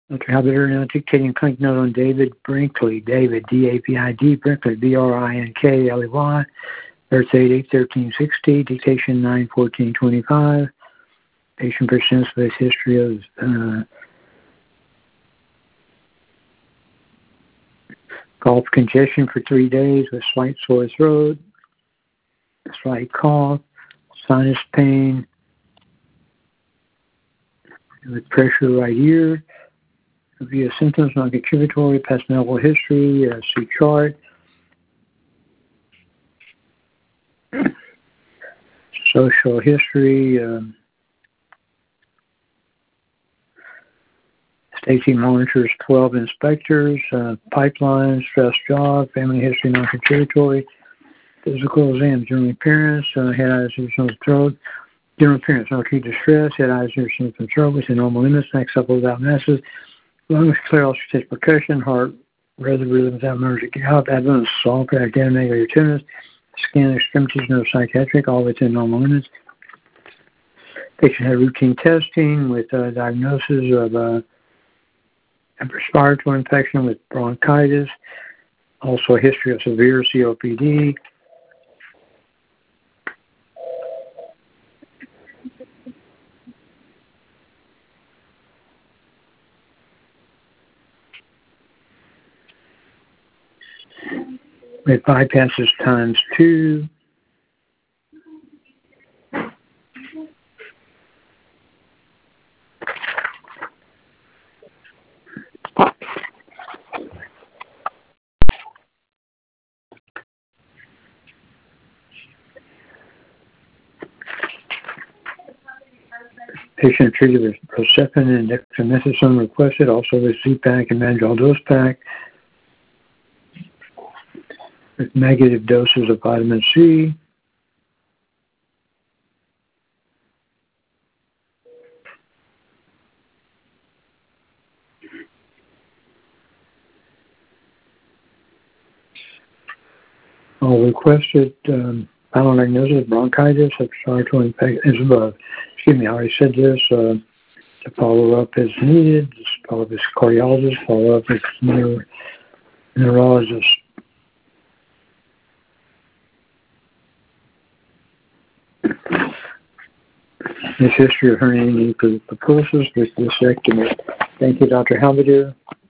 Dr. Halbiter now dictating clinic note on David Brinkley. David, D-A-V-I-D, Brinkley, B-R-I-N-K-L-E-Y. Birth date 8/13/60. Dictation 9/14/25. Patient presents with history of cough congestion for 3 days with slight sore throat, slight cough, sinus pain, with pressure right ear. Review of symptoms, non-contributory, past medical history, see chart. Social history, Stacy monitors 12 inspectors, pipeline, stress job, family history, non-contributory, physical exam, general appearance, head, eyes, ears, nose, throat, general appearance, no acute distress, head, eyes, ears, nose, throat, within normal limits, next up without masses, lungs clear, ulcerative percussion, heart, rhythm without emergency help, abdomen, soft, academic, negative tunnels, skin, extremities, no psychiatric, all within normal limits. Patient had routine testing with diagnosis of respiratory infection with bronchitis, also a history of severe COPD. With bypasses times 2. Patient treated with Procepin and dexamethasone requested, also with Z-Pack and Mandrol dose pack, with negative doses of vitamin C. All requested final diagnosis of bronchitis, respiratory infection as above. Excuse me, I already said this. To follow up as needed, follow up as cardiologist, follow up as neurologist. This history of herniating precursus with vasectomy. Thank you, Dr. Halbiter.